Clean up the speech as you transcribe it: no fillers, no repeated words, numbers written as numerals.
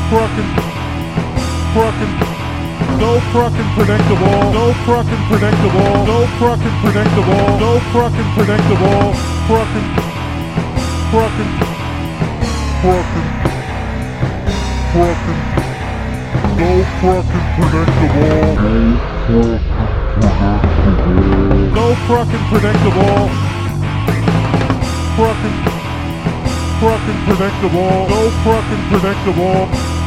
Fucking, fucking, so fucking predictable, so fucking predictable, so fucking predictable, so fucking predictable, fucking, fucking, fucking, fucking, so fucking predictable, so fucking predictable, fucking, fucking predictable, so fucking predictable.